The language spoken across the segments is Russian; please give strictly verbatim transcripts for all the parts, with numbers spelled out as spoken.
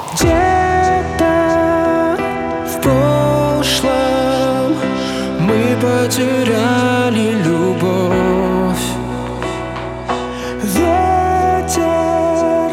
Где-то в прошлом мы потеряли любовь. Ветер,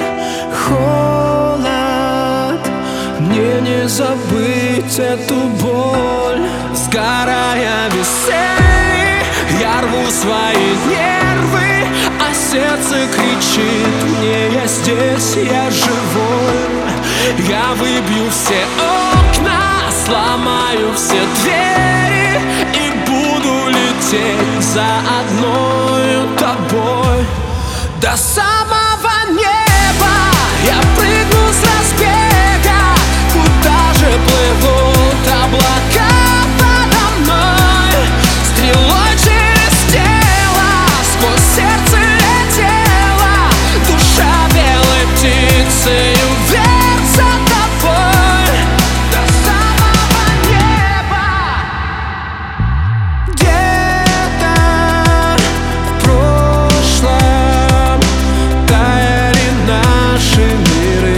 холод, мне не забыть эту боль. Сгорая без цели, я рву свои нервы, а сердце кричит мне: я здесь, я живой. Я выбью все окна, сломаю все двери и буду лететь за одной тобой до самого неба. Я прыгну с разбега, куда же плывут облака подо мной. Стрелой через тело, сквозь сердце летела душа белой птицы. Вверх за тобой до самого неба. Где-то в прошлом таяли наши миры.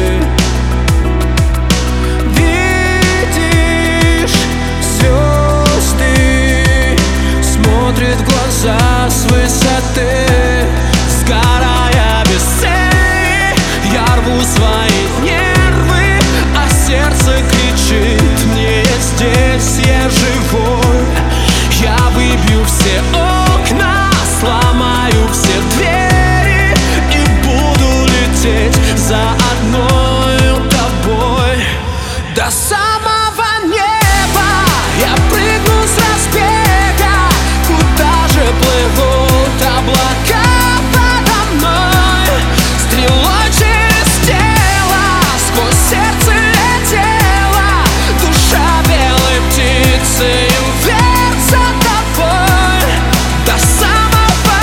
Видишь, звезды смотрят в глаза с высоты. Сгорая без цели, я рву свои нервы, а сердце кричит мне: я здесь, я живой. Я выбью все окна, сломаю все двери и буду лететь за одной тобой до самого неба. Я прыгну с разбега, куда же плывут облака подо мной. Стрелой через тело, сквозь сердце летела душа белой птицы. Вверх за тобой до самого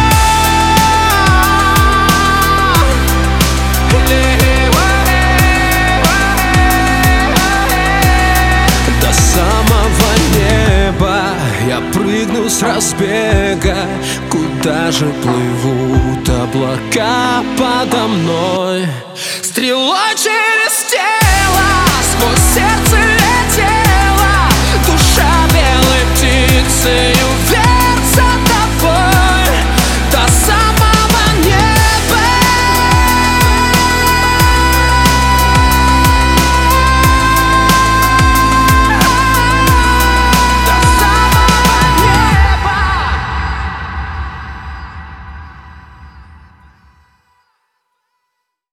до самого неба. Я прыгну с разбега, куда же плывут облака подо мной. Стрелой через стену.